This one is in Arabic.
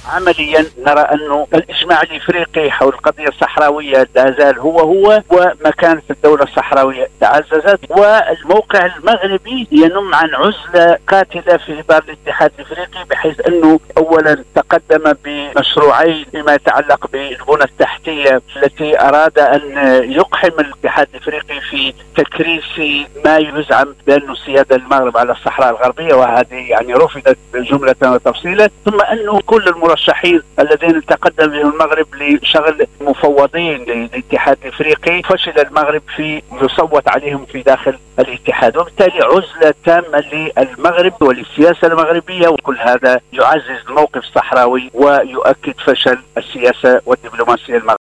عمليا نرى أنه الإجماع الإفريقي حول القضية الصحراوية لا زال هو ومكانة الدولة الصحراوية تعززت، والموقع المغربي ينم عن عزلة قاتلة في إطار الاتحاد الإفريقي، بحيث أنه أولا تقدم بمشروعين فيما يتعلق بالبنى التحتية التي أراد أن يقحم الاتحاد الإفريقي في تكريس ما يزعم بأنه سيادة المغرب على الصحراء الغربية، وهذه يعني رفضت جملة وتفصيلا. ثم أنه كل المرشحين الذين تقدم بهم المغرب لشغل مفوضين للاتحاد الإفريقي فشل المغرب في يصوت عليهم في داخل الاتحاد، وبالتالي عزلة تامة للمغرب وللسياسة المغربية، وكل هذا يعزز الموقف الصحراوي ويؤكد فشل السياسة والدبلوماسية المغربية.